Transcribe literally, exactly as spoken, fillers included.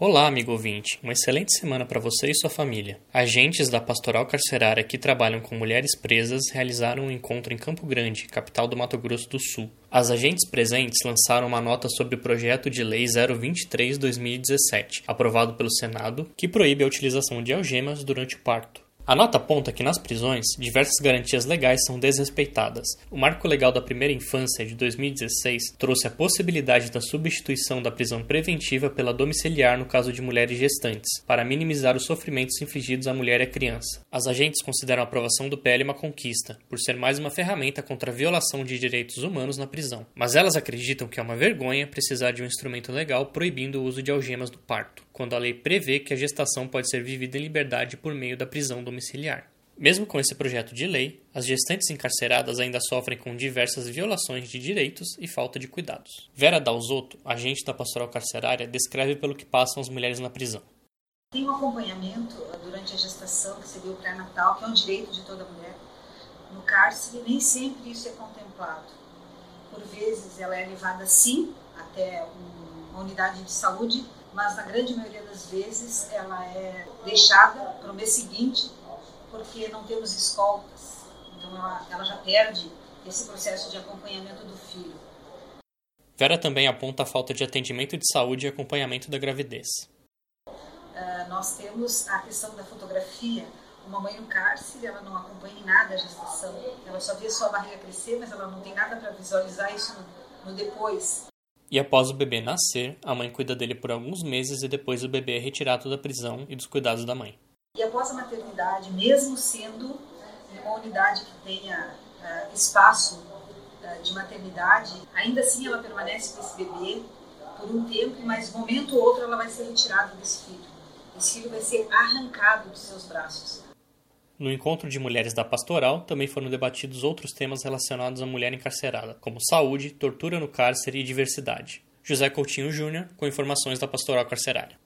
Olá, amigo ouvinte. Uma excelente semana para você e sua família. Agentes da Pastoral Carcerária que trabalham com mulheres presas realizaram um encontro em Campo Grande, capital do Mato Grosso do Sul. As agentes presentes lançaram uma nota sobre o projeto de lei zero vinte e três barra dois mil e dezessete, aprovado pelo Senado, que proíbe a utilização de algemas durante o parto. A nota aponta que nas prisões, diversas garantias legais são desrespeitadas. O Marco Legal da Primeira Infância, de dois mil e dezesseis, trouxe a possibilidade da substituição da prisão preventiva pela domiciliar no caso de mulheres gestantes, para minimizar os sofrimentos infligidos à mulher e à criança. As agentes consideram a aprovação do P L uma conquista, por ser mais uma ferramenta contra a violação de direitos humanos na prisão. Mas elas acreditam que é uma vergonha precisar de um instrumento legal proibindo o uso de algemas no parto, quando a lei prevê que a gestação pode ser vivida em liberdade por meio da prisão domiciliar. Mesmo com esse projeto de lei, as gestantes encarceradas ainda sofrem com diversas violações de direitos e falta de cuidados. Vera Dalzotto, agente da Pastoral Carcerária, descreve pelo que passam as mulheres na prisão. Tem um acompanhamento durante a gestação, que seria o pré-natal, que é um direito de toda mulher. No cárcere, nem sempre isso é contemplado. Por vezes, ela é levada, sim, até uma unidade de saúde, mas na grande maioria das vezes ela é deixada para o mês seguinte porque não temos escoltas. Então ela, ela já perde esse processo de acompanhamento do filho. Vera também aponta a falta de atendimento de saúde e acompanhamento da gravidez. Uh, nós temos a questão da fotografia. Uma mãe no cárcere, ela não acompanha em nada a gestação. Ela só vê sua barriga crescer, mas ela não tem nada para visualizar isso no, no depois. E após o bebê nascer, a mãe cuida dele por alguns meses e depois o bebê é retirado da prisão e dos cuidados da mãe. E após a maternidade, mesmo sendo em uma unidade que tenha uh, espaço uh, de maternidade, ainda assim ela permanece com esse bebê por um tempo, mas momento ou outro ela vai ser retirada desse filho. Esse filho vai ser arrancado dos seus braços. No encontro de mulheres da pastoral, também foram debatidos outros temas relacionados à mulher encarcerada, como saúde, tortura no cárcere e diversidade. José Coutinho Júnior, com informações da Pastoral Carcerária.